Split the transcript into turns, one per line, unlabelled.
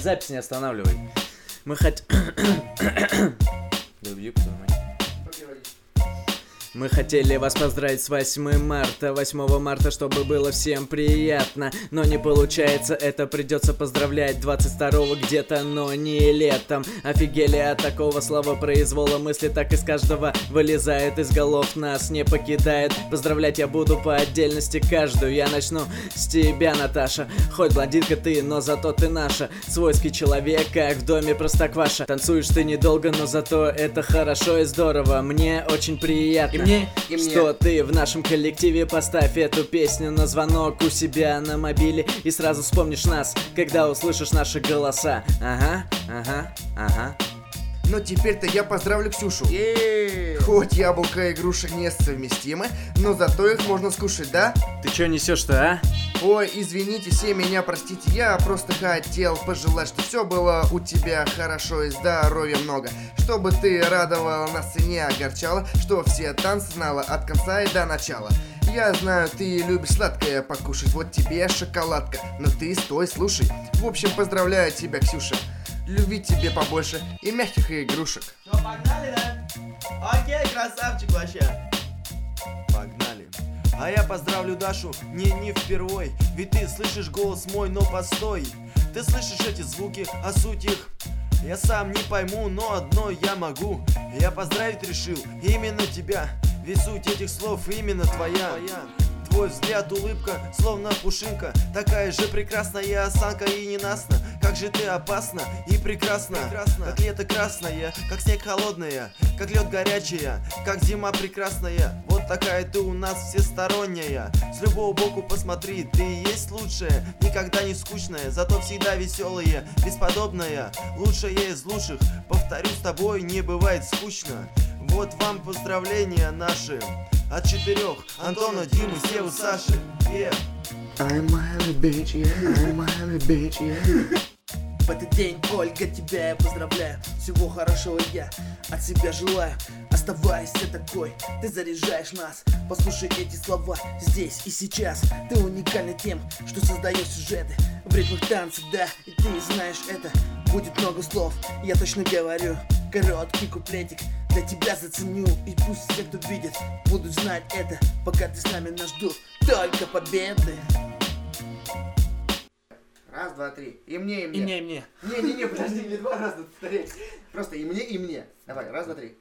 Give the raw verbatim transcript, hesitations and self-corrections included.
запись не останавливай. Мы хотим... Мы хотели вас поздравить с восьмым марта, восьмого марта, чтобы было всем приятно. Но не получается, это придется поздравлять двадцать второго где-то, но не летом. Офигели от такого слова произвола, мысли так из каждого вылезает, из голов нас не покидает. Поздравлять я буду по отдельности каждую. Я начну с тебя, Наташа. Хоть блондинка ты, но зато ты наша. Свойский человек, как в доме Простокваша. Танцуешь ты недолго, но зато это хорошо и здорово. Мне очень приятно. Мне, и что мне. Ты в нашем коллективе. Поставь эту песню на звонок у себя на мобиле, и сразу вспомнишь нас, когда услышишь наши голоса. Ага, ага, ага.
Но теперь-то я поздравлю Ксюшу.
Yeah.
Хоть яблоко и груши несовместимы, но зато их можно скушать, да?
Ты чё несешь-то, а?
Ой, извините, все меня простите, я просто хотел пожелать, что все было у тебя хорошо и здоровья много. Чтобы ты радовала нас и не огорчала, что все танцы знала от конца и до начала. Я знаю, ты любишь сладкое покушать, вот тебе шоколадка, но ты стой, слушай. В общем, поздравляю тебя, Ксюша. Любви тебе побольше и мягких игрушек.
Ну, погнали, да? Окей, красавчик вообще.
Погнали. А я поздравлю Дашу не не впервой, ведь ты слышишь голос мой, но постой. Ты слышишь эти звуки, а суть их я сам не пойму, но одно я могу. Я поздравить решил именно тебя, ведь суть этих слов именно твоя. Твой взгляд, улыбка, словно пушинка, такая же прекрасная осанка и ненастна. Как же ты опасна и прекрасна, прекрасна. Как лето красное, как снег холодное, как лед горячая, как зима прекрасная. Вот такая ты у нас всесторонняя. С любого боку посмотри, ты есть лучшая, никогда не скучная, зато всегда веселая, бесподобная, лучшая из лучших. Повторю, с тобой не бывает скучно. Вот вам поздравления наши от четырех: Антона, Димы, Севы, Саши. Yeah.
I'm a bitch, yeah, I'm a bitch, yeah.
В этот день, Ольга, тебя я поздравляю. Всего хорошего я от себя желаю. Оставайся такой, ты заряжаешь нас. Послушай эти слова здесь и сейчас. Ты уникальна тем, что создаешь сюжеты в ритмах танца, да, и ты знаешь это. Будет много слов, я точно говорю. Короткий куплетик для тебя заценю. И пусть все, кто видит, будут знать это, пока ты с нами нас ждут только победы.
Раз, два, три. И мне, и мне.
И мне, и мне.
Не, не, не, подожди, не два раза повторять. Просто и мне, и мне. Давай, раз, два, три.